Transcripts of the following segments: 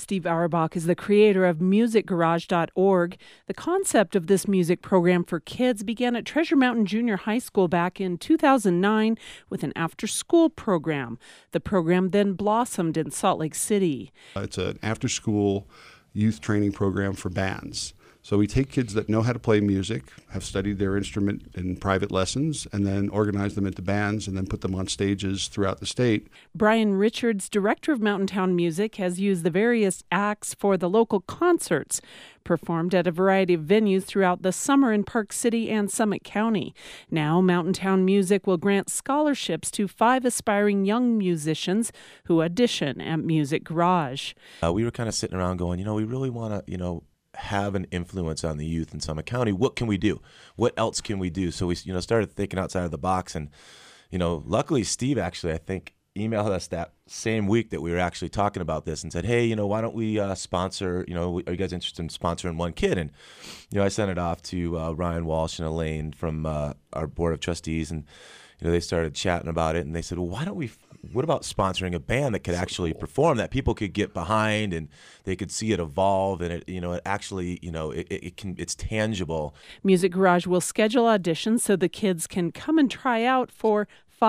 Steve Auerbach is the creator of MusicGarage.org. The concept of this music program for kids began at Treasure Mountain Junior High School back in 2009 with an after-school program. The program then blossomed in Salt Lake City. It's an after-school youth training program for bands. So we take kids that know how to play music, have studied their instrument in private lessons, and then organize them into bands and then put them on stages throughout the state. Brian Richards, director of Mountain Town Music, has used the various acts for the local concerts performed at a variety of venues throughout the summer in Park City and Summit County. Now, Mountain Town Music will grant scholarships to 5 aspiring young musicians who audition at Music Garage. We were kind of sitting around going, we really want to, have an influence on the youth in Summit County. What can we do? What else can we do? So we, started thinking outside of the box, and, luckily Steve actually, I think, emailed us that same week that we were actually talking about this and said, hey, why don't we sponsor, are you guys interested in sponsoring one kid? And, I sent it off to Ryan Walsh and Elaine from our board of trustees, and, they started chatting about it, and they said, well, what about sponsoring a band that could actually perform, that people could get behind and they could see it evolve, and it actually, it's tangible. Music Garage will schedule auditions so the kids can come and try out for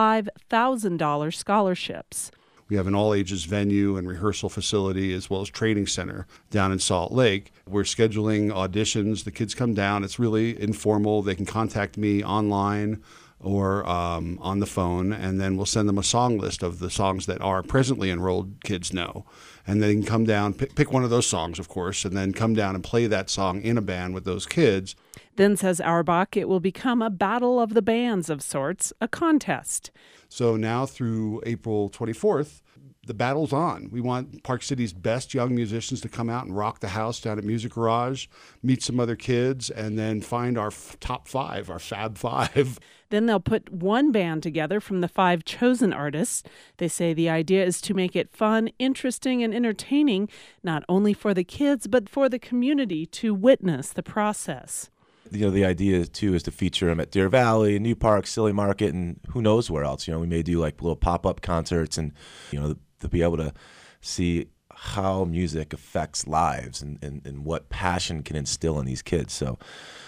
$5,000 scholarships. We have an all-ages venue and rehearsal facility as well as training center down in Salt Lake. We're scheduling auditions. The kids come down. It's really informal. They can contact me online or on the phone, and then we'll send them a song list of the songs that our presently enrolled kids know. And they can come down, pick one of those songs, of course, and then come down and play that song in a band with those kids. Then, says Auerbach, it will become a battle of the bands of sorts, a contest. So now through April 24th, the battle's on. We want Park City's best young musicians to come out and rock the house down at Music Garage, meet some other kids, and then find our top 5, our Fab 5. Then they'll put one band together from the 5 chosen artists. They say the idea is to make it fun, interesting, and entertaining, not only for the kids, but for the community to witness the process. The idea, too, is to feature them at Deer Valley, New Park, Silly Market, and who knows where else. We may do like little pop-up concerts, and, to be able to see how music affects lives and what passion can instill in these kids. So,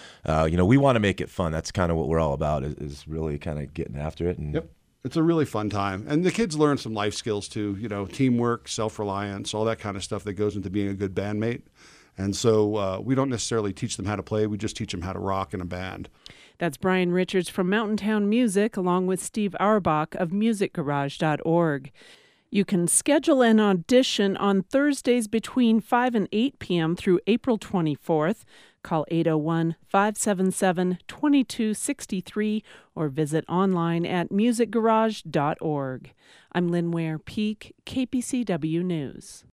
we want to make it fun. That's kind of what we're all about, is really kind of getting after it. And Yep. It's a really fun time. And the kids learn some life skills, too, teamwork, self-reliance, all that kind of stuff that goes into being a good bandmate. And so we don't necessarily teach them how to play. We just teach them how to rock in a band. That's Brian Richards from Mountain Town Music, along with Steve Auerbach of MusicGarage.org. You can schedule an audition on Thursdays between 5 and 8 p.m. through April 24th. Call 801-577-2263 or visit online at musicgarage.org. I'm Lynn Ware Peak, KPCW News.